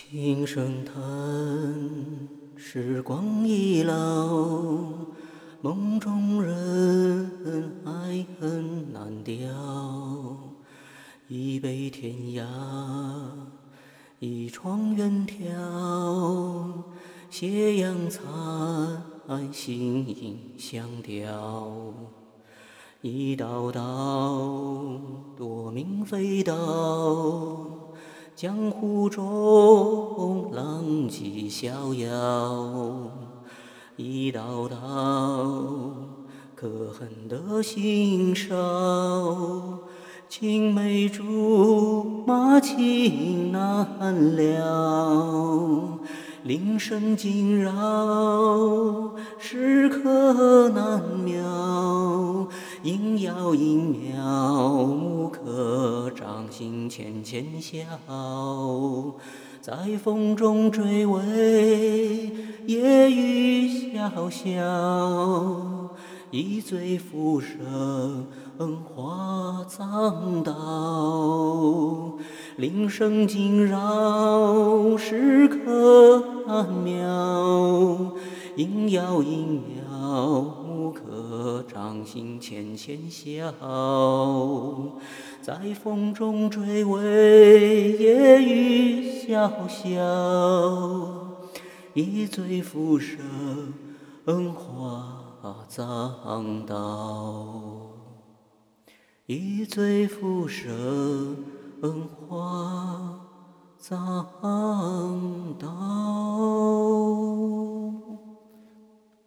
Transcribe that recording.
琴声叹，时光易老，梦中人爱恨难调。一杯天涯，一窗远眺，斜阳残，心影相吊。一道道夺命飞刀，江湖中浪迹逍遥。一道道可恨的心梢，青梅竹马情难了。铃声惊扰，时刻难描。萦绕萦描，木刻掌心浅浅笑。在风中追尾，夜雨潇潇。一醉浮生，化葬刀。铃声惊扰，时刻难描。萦绕萦描，木刻掌心浅浅笑。在风中追尾，夜雨潇潇。一醉浮生，化葬刀。一醉浮生，化葬刀。